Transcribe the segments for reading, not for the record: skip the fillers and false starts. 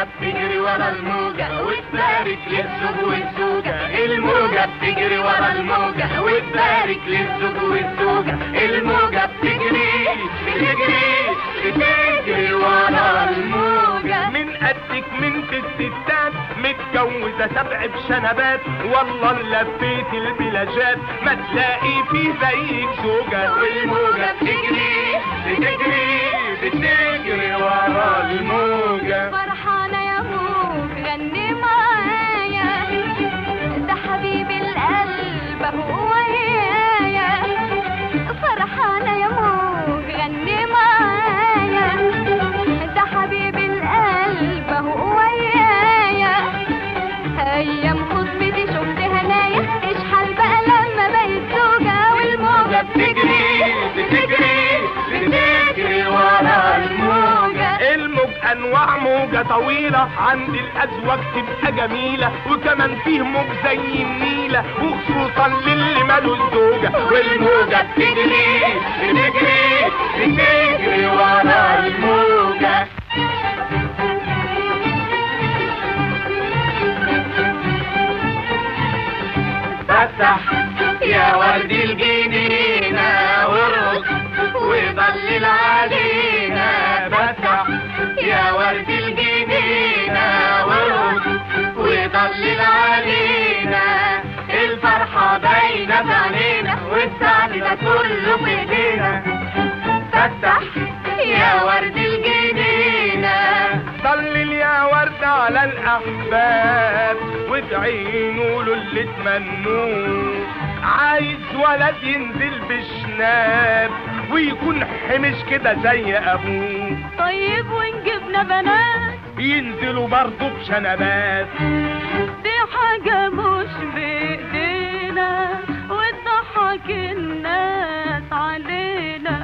الموجة بتجري ورا الموجة وتبارك للزوج والزوجة. الموجة بتجري ورا الموجة وتبارك للزوج والزوجة. الموجة بتجري بتجري بتجري ورا الموجة. من قدك من في الستات متجوزة 7 بشنبات، والله لفيت البلاجات ما تلاقي في زيك زوجة. والموجة بتجري بتجري بتجري ورا الموجة. فرحانة يا موج غني معايا، ده حبيب القلب اهو ويايا. فرحانة يا موج غني معايا، ده حبيب القلب اهو ويايا. ايام خطبتي شفت هنايا، اشحال بقى لما بقيت زوجة. والموجة بتجري بتجري بتجري ورا الموجة. الموج انواع موجة طويلة، عند الازواج تبقى جميلة، وكمان فيه موج زي النيلة وخصوصا للي ماله الزوجة. والموجة بتجري بتجري بتجري ورا الموجة. فتح يا ورد الجنينة وارقص وضلل علينا. فتح يا ورد الجنينة وارقص وضلل علينا. الفرحة باينة في عينينا والسعد ده كله في ايدينا. فتح يا ورد الجنينة. ضلل يا ورد على الأحباب وتعينوا له اللي تمنوه. عايز ولد ينزل بشناب ويكون حمش كده زي أبوه. طيب ونجيبنا بنات ينزلوا برضه بشنبات، دي حاجة مش بإيدينا وتضحك الناس علينا.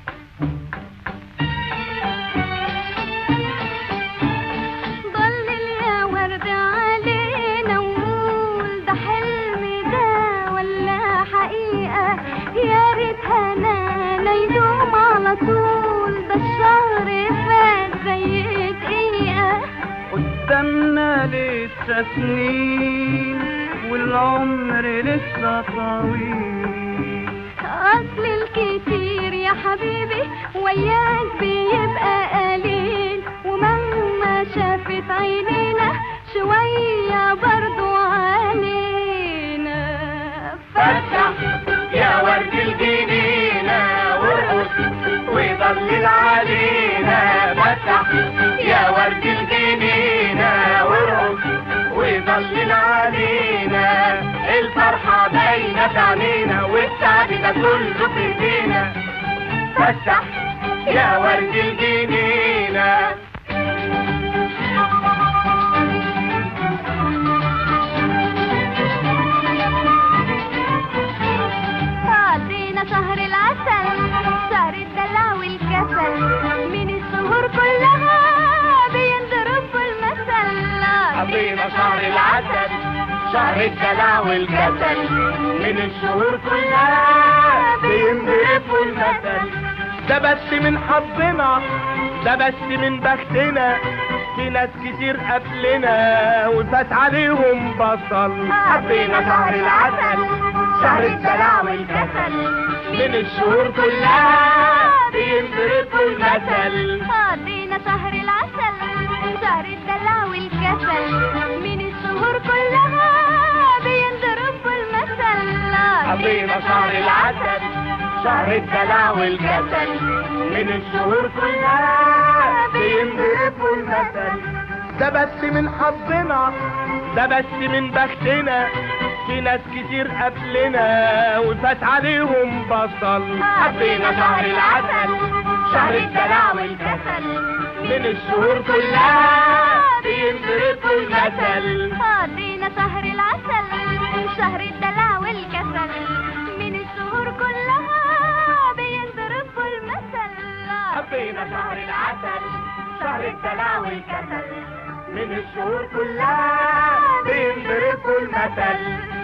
ضلل يا ورد علينا وقول ده حلم ده ولا حقيقة. يا ريت هنانا يدوم على طول، ده الشهر فات زي دقيقة. قدامنا لسه سنين والعمر لسه طويل. أصل الكتير يا حبيبي وياك بيبقى قليل، ومهما شافت عينينا شوية برضو علينا. فتح يا ورد الجنينة وارقص وضلل علينا. فتح يا ورد الجنينة وارقص وضلل علينا. الفرحة باينة في عينينا والسعد ده كله في ايدينا. فتح يا ورد الجنينة. قضينا شهر العسل، شهر الدلع والكسل، من الشهور كلها بينضرب المثل. قضينا شهر العسل، شهر الدلع والكسل، من الشهور كلها بينضرب المثل. ده بس من حظنا، ده بس من بختنا، في ناس كتير قبلنا وفات عليهم بصل. قضينا شهر العسل، شهر الدلع والكسل، من الشهور كلها بينضرب المثل. قضينا شهر العسل، شهر الدلع والكسل، من الشهور كلها بينضرب المثل. قضينا شهر العسل، شهر الدلع والكسل، من الشهور كلها بينضرب المثل. ده بس من حظنا، ده بس من بختنا، في ناس كتير قبلنا وفات عليهم بصل. قضينا شهر العسل، شهر الدلع والكسل، من الشهور كلها بينضرب المثل. قضينا شهر العسل، شهر الدلع والكسل، من الشهور كلها بينضرب المثل. قضينا شهر العسل، شهر الدلع والكسل، من الشهور كلها بينضرب المثل.